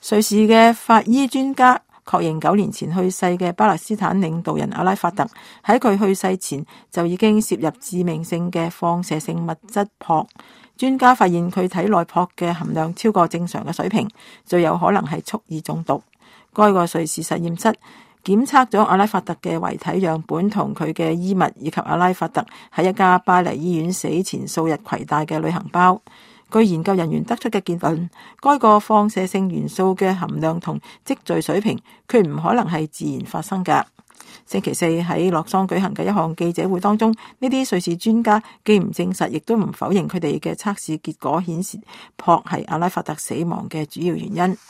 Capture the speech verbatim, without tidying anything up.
瑞士嘅法醫專家確認九年前去世嘅巴勒斯坦領導人阿拉法特喺佢去世前就已經攝入致命性嘅放射性物質釙。專家發現佢體內釙嘅含量超過正常嘅水平，最有可能係蓄意中毒。該個瑞士實驗室檢測咗阿拉法特嘅遺體樣本同佢嘅衣物，以及阿拉法特喺一家巴黎醫院死前數日攜帶嘅旅行包。據研究人員得出嘅結論，該個放射性元素嘅含量同積聚水平，佢唔可能係自然發生㗎。星期四喺洛桑舉行嘅一項記者會當中，呢啲瑞士專家既唔證實，亦都唔否認佢哋嘅測試結果顯示釙係阿拉法特死亡嘅主要原因。